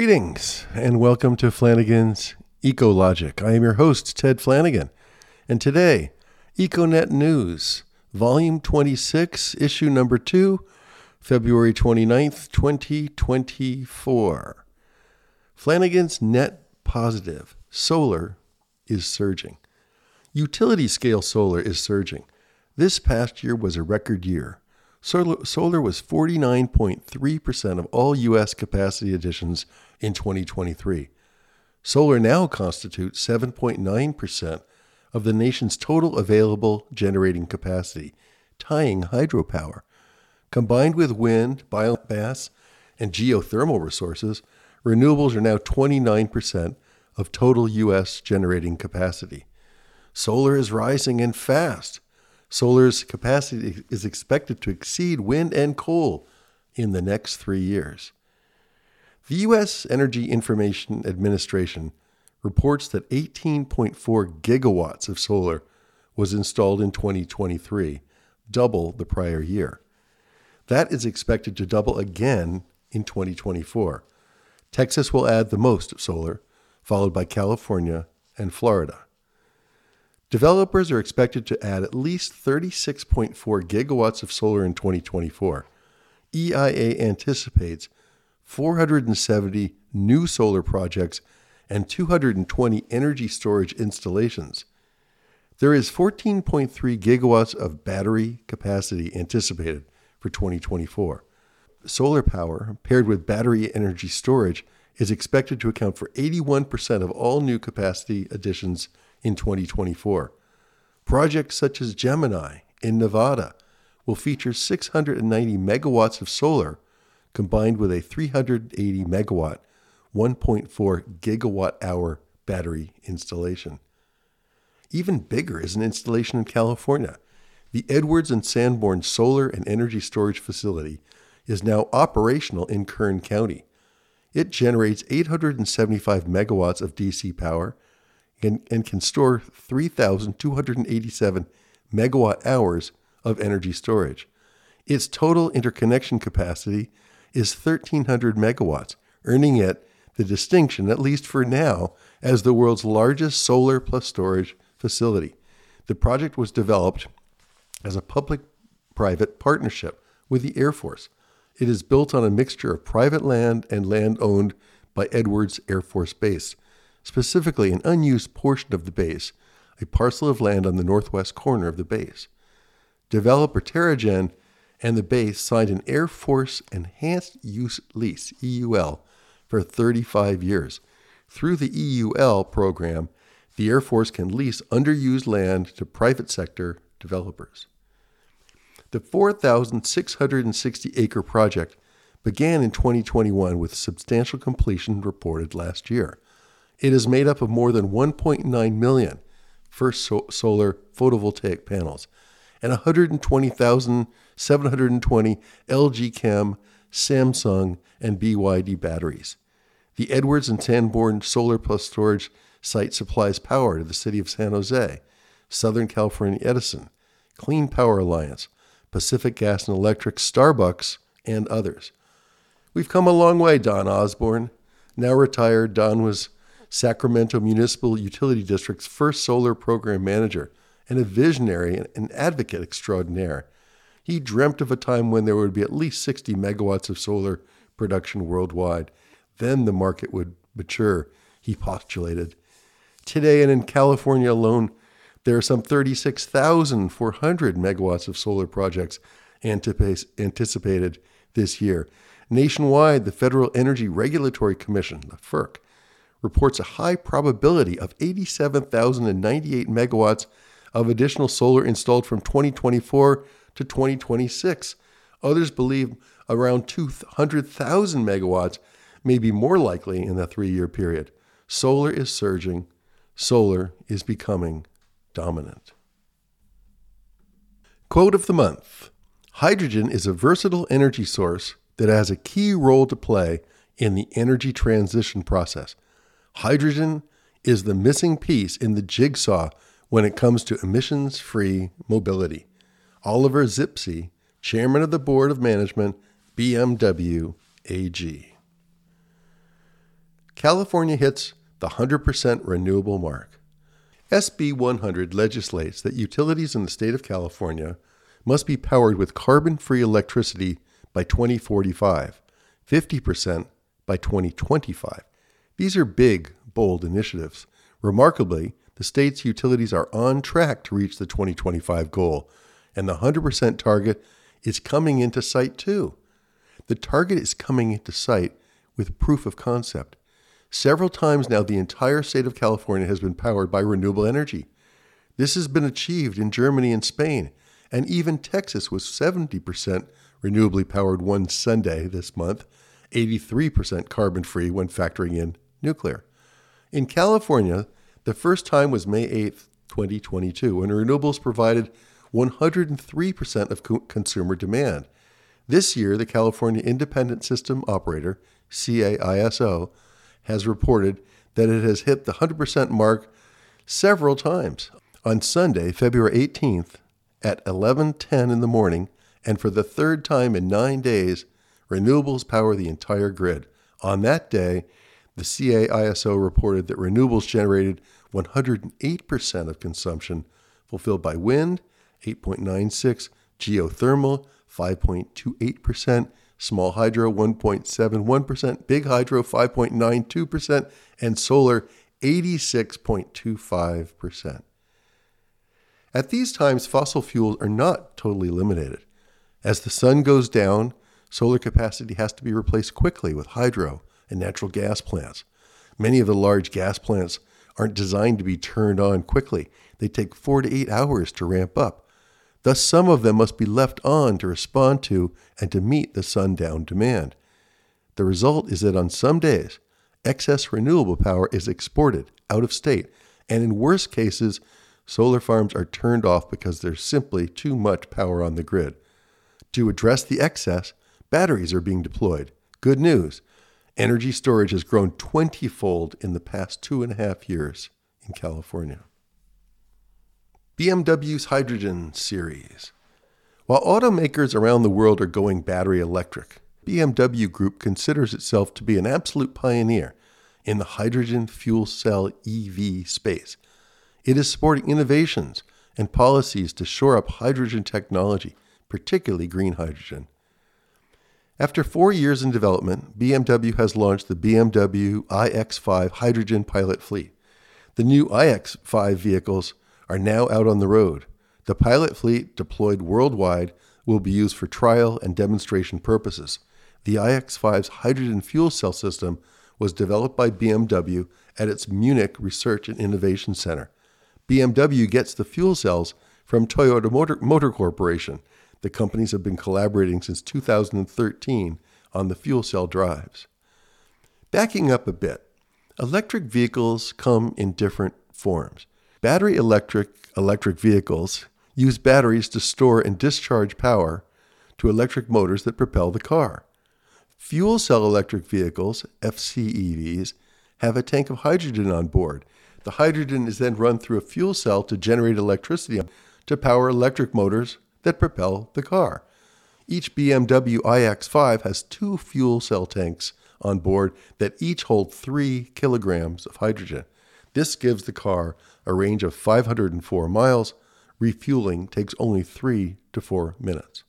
Greetings and welcome to Flanagan's Ecologic. I am your host, Ted Flanagan, and today, EcoNet News, Volume 26, Issue Number 2, February 29th, 2024. Flanagan's net positive. Solar is surging. Utility-scale solar is surging. This past year was a record year. Solar was 49.3% of all U.S. capacity additions in 2023. Solar now constitutes 7.9% of the nation's total available generating capacity, tying hydropower. Combined with wind, biomass, and geothermal resources, renewables are now 29% of total U.S. generating capacity. Solar is rising and fast. Solar's capacity is expected to exceed wind and coal in the next 3 years. The U.S. Energy Information Administration reports that 18.4 gigawatts of solar was installed in 2023, double the prior year. That is expected to double again in 2024. Texas will add the most of solar, followed by California and Florida. Developers are expected to add at least 36.4 gigawatts of solar in 2024. EIA anticipates 470 new solar projects and 220 energy storage installations. There is 14.3 gigawatts of battery capacity anticipated for 2024. Solar power, paired with battery energy storage, is expected to account for 81% of all new capacity additions in 2024. Projects such as Gemini in Nevada will feature 690 megawatts of solar combined with a 380 megawatt, 1.4 gigawatt hour battery installation. Even bigger is an installation in California. The Edwards and Sanborn Solar and Energy Storage Facility is now operational in Kern County. It generates 875 megawatts of DC power and can store 3,287 megawatt hours of energy storage. Its total interconnection capacity is 1,300 megawatts, earning it the distinction, at least for now, as the world's largest solar plus storage facility. The project was developed as a public-private partnership with the Air Force. It is built on a mixture of private land and land owned by Edwards Air Force Base, specifically an unused portion of the base, a parcel of land on the northwest corner of the base. Developer Terragen and the base signed an Air Force Enhanced Use Lease, EUL, for 35 years. Through the EUL program, the Air Force can lease underused land to private sector developers. The 4,660-acre project began in 2021 with substantial completion reported last year. It is made up of more than 1.9 million first solar photovoltaic panels and 120,720 LG Chem, Samsung, and BYD batteries. The Edwards and Sanborn Solar Plus Storage site supplies power to the city of San Jose, Southern California Edison, Clean Power Alliance, Pacific Gas and Electric, Starbucks, and others. We've come a long way, Don Osborne. Now retired, Don was Sacramento Municipal Utility District's first solar program manager and a visionary and advocate extraordinaire. He dreamt of a time when there would be at least 60 megawatts of solar production worldwide. Then the market would mature, he postulated. Today, and in California alone, there are some 36,400 megawatts of solar projects anticipated this year. Nationwide, the Federal Energy Regulatory Commission, the FERC, reports a high probability of 87,098 megawatts of additional solar installed from 2024 to 2026. Others believe around 200,000 megawatts may be more likely in the 3-year period. Solar is surging. Solar is becoming dominant. Quote of the month: hydrogen is a versatile energy source that has a key role to play in the energy transition process. Hydrogen is the missing piece in the jigsaw when it comes to emissions-free mobility. Oliver Zipse, Chairman of the Board of Management, BMW AG. California hits the 100% renewable mark. SB 100 legislates that utilities in the state of California must be powered with carbon-free electricity by 2045, 50% by 2025. These are big, bold initiatives. Remarkably, the state's utilities are on track to reach the 2025 goal, and the 100% target is coming into sight too. The target is coming into sight with proof of concept. Several times now, the entire state of California has been powered by renewable energy. This has been achieved in Germany and Spain, and even Texas was 70% renewably powered one Sunday this month, 83% carbon-free when factoring in nuclear. In California, the first time was May 8, 2022, when renewables provided 103% of consumer demand. This year, the California Independent System Operator, CAISO, has reported that it has hit the 100% mark several times. On Sunday, February 18th, at 11:10 in the morning, and for the third time in 9 days, renewables power the entire grid. On that day, the CAISO reported that renewables generated 108% of consumption, fulfilled by wind, 8.96%, geothermal, 5.28%, small hydro, 1.71%, big hydro, 5.92%, and solar, 86.25%. At these times, fossil fuels are not totally eliminated. As the sun goes down, solar capacity has to be replaced quickly with hydro and natural gas plants. Many of the large gas plants aren't designed to be turned on quickly. They take 4 to 8 hours to ramp up. Thus, some of them must be left on to respond to and to meet the sundown demand. The result is that on some days, excess renewable power is exported out of state, and in worse cases, solar farms are turned off because there's simply too much power on the grid. To address the excess, batteries are being deployed. Good news, energy storage has grown 20-fold in the past 2.5 years in California. BMW's Hydrogen series. While automakers around the world are going battery electric, BMW Group considers itself to be an absolute pioneer in the hydrogen fuel cell EV space. It is supporting innovations and policies to shore up hydrogen technology, particularly green hydrogen. After 4 years in development, BMW has launched the BMW iX5 hydrogen pilot fleet. The new iX5 vehicles are now out on the road. The pilot fleet, deployed worldwide, will be used for trial and demonstration purposes. The iX5's hydrogen fuel cell system was developed by BMW at its Munich Research and Innovation Center. BMW gets the fuel cells from Toyota Motor Corporation. The companies have been collaborating since 2013 on the fuel cell drives. Backing up a bit, electric vehicles come in different forms. Battery electric vehicles use batteries to store and discharge power to electric motors that propel the car. Fuel cell electric vehicles, FCEVs, have a tank of hydrogen on board. The hydrogen is then run through a fuel cell to generate electricity to power electric motors that propel the car. Each BMW iX5 has 2 fuel cell tanks on board that each hold 3 kilograms of hydrogen. This gives the car a range of 504 miles. Refueling takes only 3 to 4 minutes.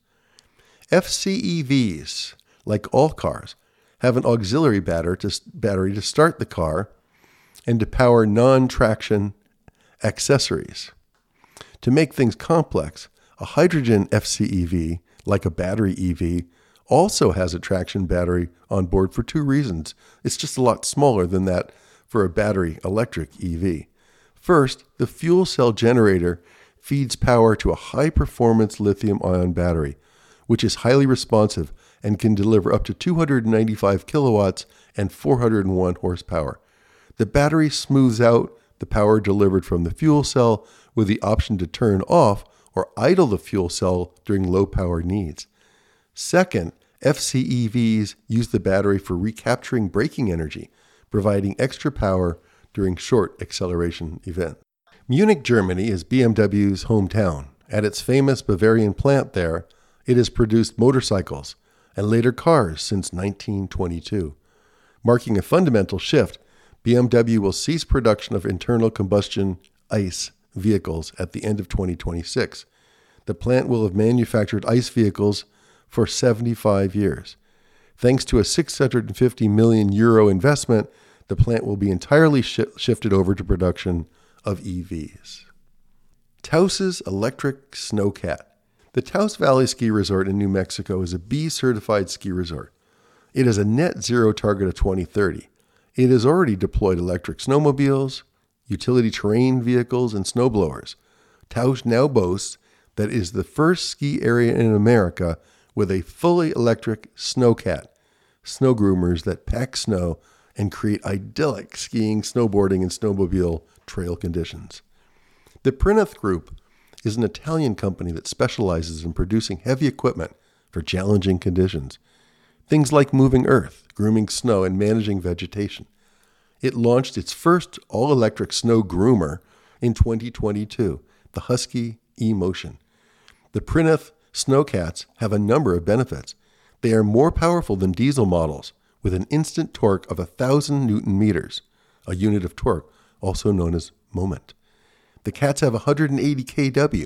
FCEVs, like all cars, have an auxiliary battery to start the car and to power non-traction accessories. To make things complex, a hydrogen FCEV, like a battery EV, also has a traction battery on board for 2 reasons. It's just a lot smaller than that for a battery electric EV. First, the fuel cell generator feeds power to a high-performance lithium-ion battery, which is highly responsive and can deliver up to 295 kilowatts and 401 horsepower. The battery smooths out the power delivered from the fuel cell with the option to turn off or idle the fuel cell during low power needs. Second, FCEVs use the battery for recapturing braking energy, providing extra power during short acceleration events. Munich, Germany is BMW's hometown. At its famous Bavarian plant there, it has produced motorcycles and later cars since 1922. Marking a fundamental shift, BMW will cease production of internal combustion ICE vehicles at the end of 2026. The plant will have manufactured ICE vehicles for 75 years. Thanks to a €650 million investment, the plant will be entirely shifted over to production of EVs. Taos's Electric Snowcat. The Taos Valley Ski Resort in New Mexico is a B-certified ski resort. It has a net zero target of 2030. It has already deployed electric snowmobiles, utility terrain vehicles, and snowblowers. Taos now boasts that it is the first ski area in America with a fully electric snowcat, snow groomers that pack snow and create idyllic skiing, snowboarding, and snowmobile trail conditions. The Prinoth Group is an Italian company that specializes in producing heavy equipment for challenging conditions. Things like moving earth, grooming snow, and managing vegetation. It launched its first all-electric snow groomer in 2022, the Husky E-Motion. The Prinoth Snowcats have a number of benefits. They are more powerful than diesel models, with an instant torque of 1,000 Newton meters, a unit of torque, also known as moment. The cats have 180 kW,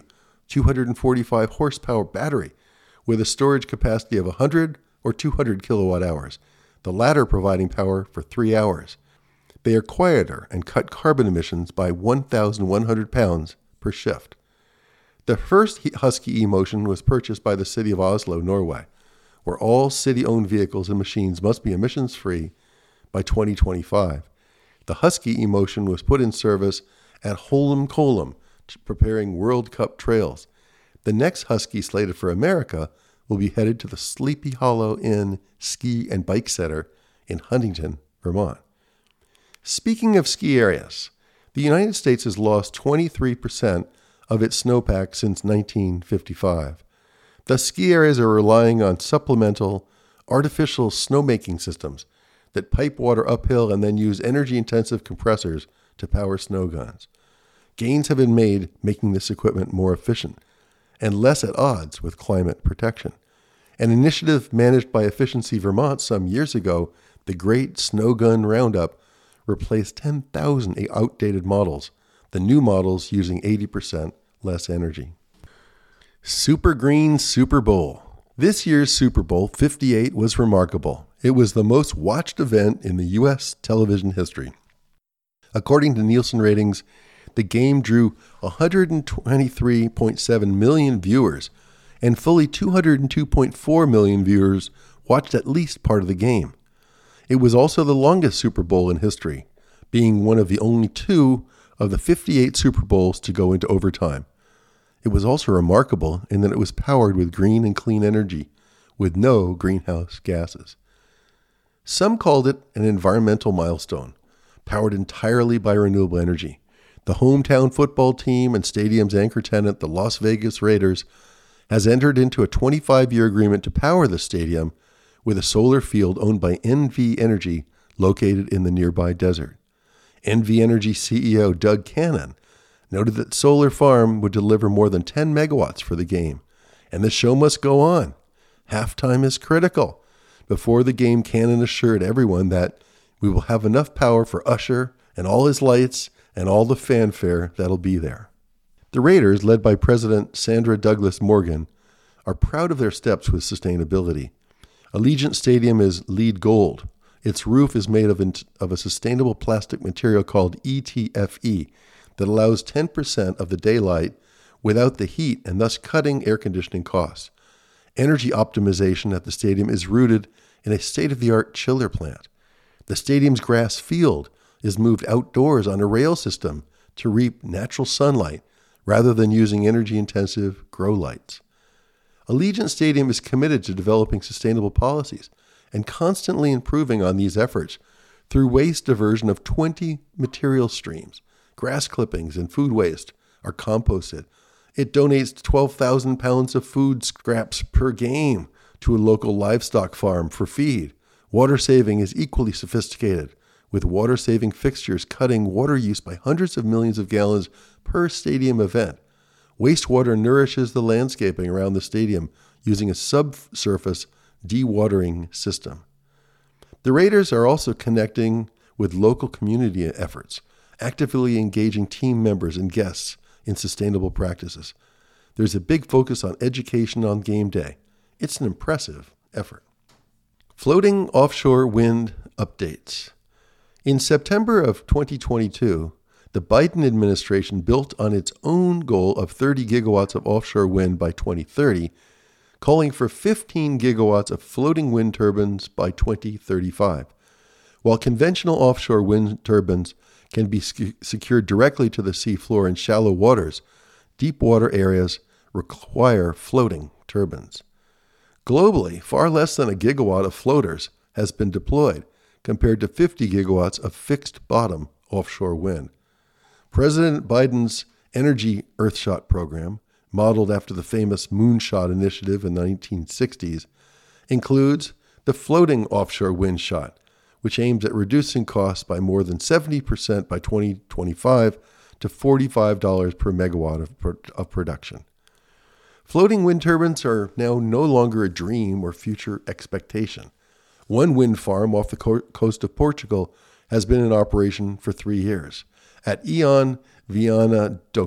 245 horsepower battery, with a storage capacity of 100 or 200 kilowatt hours, the latter providing power for 3 hours. They are quieter and cut carbon emissions by 1,100 pounds per shift. The first Husky E-Motion was purchased by the city of Oslo, Norway, where all city-owned vehicles and machines must be emissions-free by 2025. The Husky E-Motion was put in service at Holmenkollen, preparing World Cup trails. The next Husky slated for America will be headed to the Sleepy Hollow Inn Ski and Bike Center in Huntington, Vermont. Speaking of ski areas, the United States has lost 23% of its snowpack since 1955. Thus, ski areas are relying on supplemental, artificial snowmaking systems that pipe water uphill and then use energy-intensive compressors to power snow guns. Gains have been made making this equipment more efficient and less at odds with climate protection. An initiative managed by Efficiency Vermont some years ago, the Great Snow Gun Roundup, replaced 10,000 outdated models, the new models using 80% less energy. Super Green Super Bowl. This year's Super Bowl 58 was remarkable. It was the most watched event in the U.S. television history. According to Nielsen ratings, the game drew 123.7 million viewers, and fully 202.4 million viewers watched at least part of the game. It was also the longest Super Bowl in history, being one of the only 2 of the 58 Super Bowls to go into overtime. It was also remarkable in that it was powered with green and clean energy, with no greenhouse gases. Some called it an environmental milestone, powered entirely by renewable energy. The hometown football team and stadium's anchor tenant, the Las Vegas Raiders, has entered into a 25-year agreement to power the stadium with a solar field owned by NV Energy located in the nearby desert. NV Energy CEO Doug Cannon noted that solar farm would deliver more than 10 megawatts for the game, and the show must go on. Halftime is critical. Before the game, Cannon assured everyone that we will have enough power for Usher and all his lights and all the fanfare that'll be there. The Raiders, led by President Sandra Douglas Morgan, are proud of their steps with sustainability. Allegiant Stadium is LEED Gold. Its roof is made of a sustainable plastic material called ETFE that allows 10% of the daylight without the heat and thus cutting air conditioning costs. Energy optimization at the stadium is rooted in a state-of-the-art chiller plant. The stadium's grass field is moved outdoors on a rail system to reap natural sunlight rather than using energy-intensive grow lights. Allegiant Stadium is committed to developing sustainable policies and constantly improving on these efforts through waste diversion of 20 material streams. Grass clippings and food waste are composted. It donates 12,000 pounds of food scraps per game to a local livestock farm for feed. Water saving is equally sophisticated, with water-saving fixtures cutting water use by hundreds of millions of gallons per stadium event. Wastewater nourishes the landscaping around the stadium using a subsurface dewatering system. The Raiders are also connecting with local community efforts, actively engaging team members and guests in sustainable practices. There's a big focus on education on game day. It's an impressive effort. Floating offshore wind updates. In September of 2022, the Biden administration built on its own goal of 30 gigawatts of offshore wind by 2030, calling for 15 gigawatts of floating wind turbines by 2035. While conventional offshore wind turbines can be secured directly to the seafloor in shallow waters, deep water areas require floating turbines. Globally, far less than a gigawatt of floaters has been deployed, compared to 50 gigawatts of fixed-bottom offshore wind. President Biden's Energy Earthshot program, modeled after the famous Moonshot initiative in the 1960s, includes the floating offshore wind shot, which aims at reducing costs by more than 70% by 2025 to $45 per megawatt of production. Floating wind turbines are now no longer a dream or future expectation. One wind farm off the coast of Portugal has been in operation for 3 years. At Eon Viana do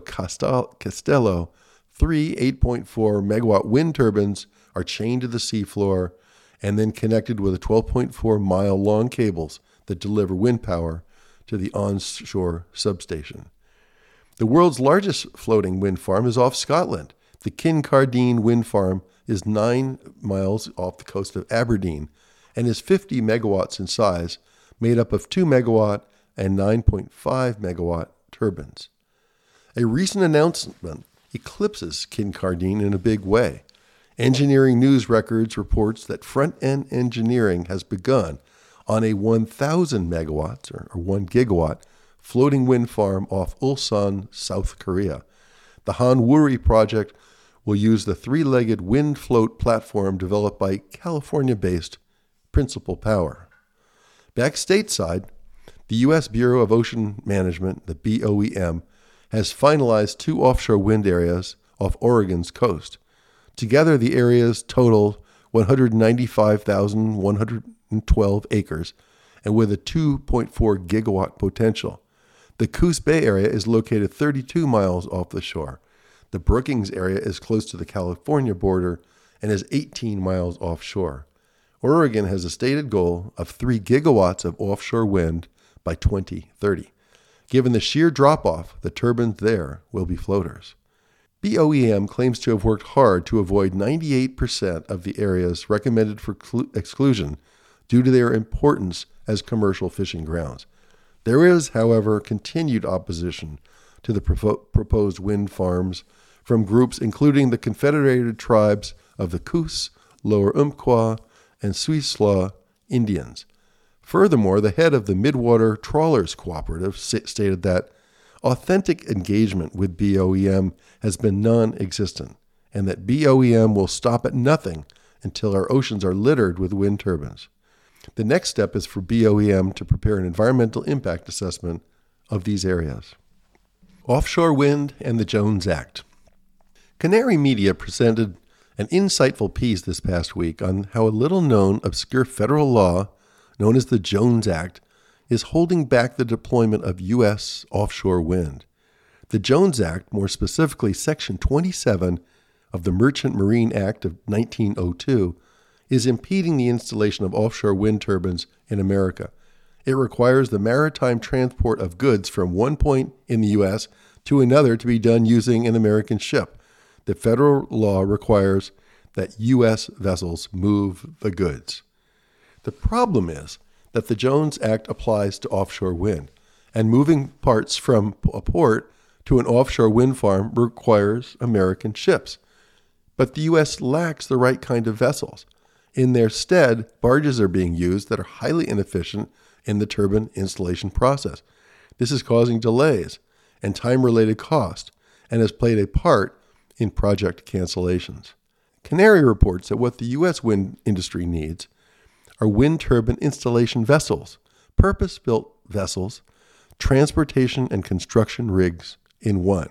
Castelo, 3 8.4 megawatt wind turbines are chained to the seafloor and then connected with a 12.4 mile long cables that deliver wind power to the onshore substation. The world's largest floating wind farm is off Scotland. The Kincardine wind farm is 9 miles off the coast of Aberdeen and is 50 megawatts in size, made up of 2 megawatt and 9.5 megawatt turbines. A recent announcement eclipses Kincardine in a big way. Engineering News Records reports that front-end engineering has begun on a 1,000 megawatts or 1 gigawatt floating wind farm off Ulsan, South Korea. The Hanwuri project will use the 3-legged wind float platform developed by California-based Principal Power. Back stateside, the U.S. Bureau of Ocean Management, the BOEM, has finalized 2 offshore wind areas off Oregon's coast. Together, the areas total 195,112 acres and with a 2.4 gigawatt potential. The Coos Bay area is located 32 miles off the shore. The Brookings area is close to the California border and is 18 miles offshore. Oregon has a stated goal of 3 gigawatts of offshore wind by 2030. Given the sheer drop-off, the turbines there will be floaters. BOEM claims to have worked hard to avoid 98% of the areas recommended for exclusion due to their importance as commercial fishing grounds. There is, however, continued opposition to the proposed wind farms from groups including the Confederated Tribes of the Coos, Lower Umpqua, and Siuslaw Indians. Furthermore, the head of the Midwater Trawlers Cooperative stated that authentic engagement with BOEM has been non-existent, and that BOEM will stop at nothing until our oceans are littered with wind turbines. The next step is for BOEM to prepare an environmental impact assessment of these areas. Offshore wind and the Jones Act. Canary Media presented an insightful piece this past week on how a little-known, obscure federal law known as the Jones Act is holding back the deployment of U.S. offshore wind. The Jones Act, more specifically Section 27 of the Merchant Marine Act of 1902, is impeding the installation of offshore wind turbines in America. It requires the maritime transport of goods from one point in the U.S. to another to be done using an American ship. The federal law requires that U.S. vessels move the goods. The problem is that the Jones Act applies to offshore wind, and moving parts from a port to an offshore wind farm requires American ships. But the U.S. lacks the right kind of vessels. In their stead, barges are being used that are highly inefficient in the turbine installation process. This is causing delays and time-related cost, and has played a part in project cancellations. Canary reports that what the U.S. wind industry needs are wind turbine installation vessels, purpose-built vessels, transportation and construction rigs in one.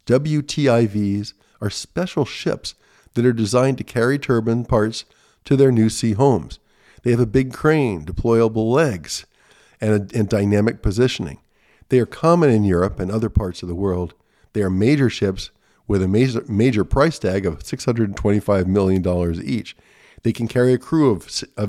WTIVs are special ships that are designed to carry turbine parts to their new sea homes. They have a big crane, deployable legs, and dynamic positioning. They are common in Europe and other parts of the world. They are major ships with a major price tag of $625 million each. They can carry a crew of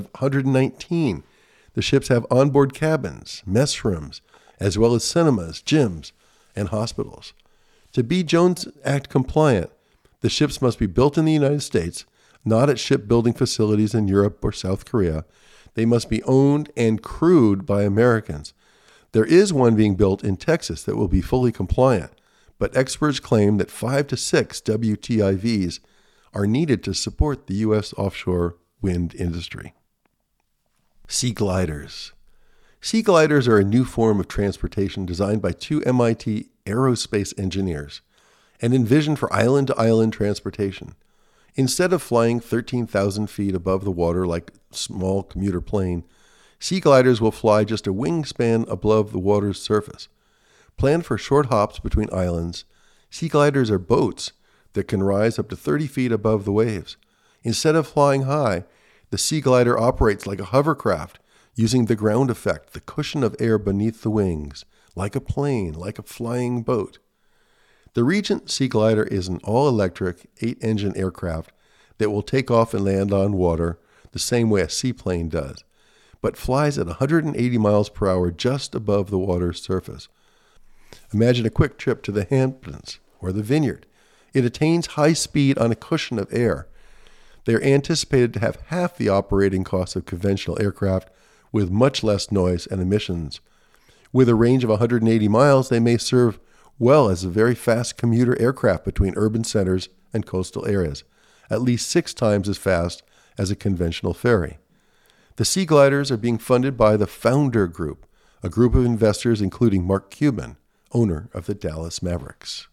119. The ships have onboard cabins, mess rooms, as well as cinemas, gyms, and hospitals. To be Jones Act compliant, the ships must be built in the United States, not at shipbuilding facilities in Europe or South Korea. They must be owned and crewed by Americans. There is one being built in Texas that will be fully compliant, but experts claim that 5 to 6 WTIVs are needed to support the U.S. offshore wind industry. Sea gliders. Sea gliders are a new form of transportation designed by 2 MIT aerospace engineers and envisioned for island-to-island transportation. Instead of flying 13,000 feet above the water like a small commuter plane, sea gliders will fly just a wingspan above the water's surface. Planned for short hops between islands, sea gliders are boats that can rise up to 30 feet above the waves. Instead of flying high, the sea glider operates like a hovercraft, using the ground effect, the cushion of air beneath the wings, like a plane, like a flying boat. The Regent Sea Glider is an all-electric 8-engine aircraft that will take off and land on water the same way a seaplane does, but flies at 180 miles per hour just above the water's surface. Imagine a quick trip to the Hamptons or the Vineyard. It attains high speed on a cushion of air. They are anticipated to have half the operating costs of conventional aircraft with much less noise and emissions. With a range of 180 miles, they may serve well as a very fast commuter aircraft between urban centers and coastal areas, at least 6 times as fast as a conventional ferry. The Sea Gliders are being funded by the Founder Group, a group of investors including Mark Cuban, owner of the Dallas Mavericks.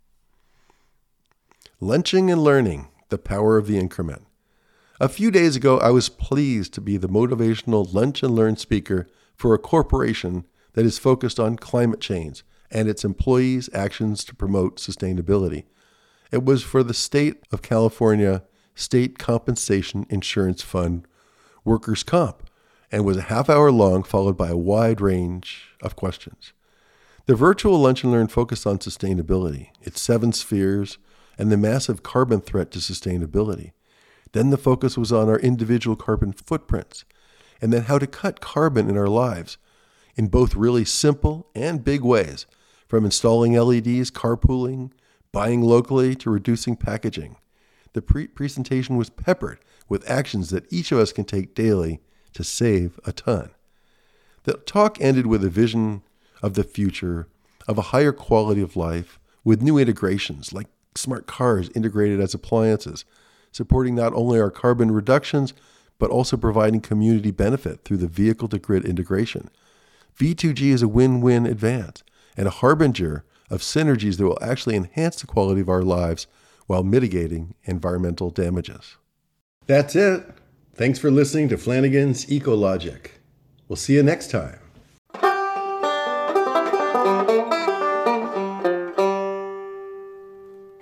Lunching and learning, the power of the increment. A few days ago, I was pleased to be the motivational lunch and learn speaker for a corporation that is focused on climate change and its employees' actions to promote sustainability. It was for the State of California State Compensation Insurance Fund Workers' Comp, and was a half-hour long, followed by a wide range of questions. The virtual Lunch and Learn focused on sustainability, its 7 spheres, and the massive carbon threat to sustainability. Then the focus was on our individual carbon footprints, and then how to cut carbon in our lives in both really simple and big ways, from installing LEDs, carpooling, buying locally, to reducing packaging. The presentation was peppered with actions that each of us can take daily to save a ton. The talk ended with a vision of the future, of a higher quality of life, with new integrations like smart cars integrated as appliances, supporting not only our carbon reductions, but also providing community benefit through the vehicle-to-grid integration. V2G is a win-win advance and a harbinger of synergies that will actually enhance the quality of our lives while mitigating environmental damages. That's it. Thanks for listening to Flanagan's Ecologic. We'll see you next time.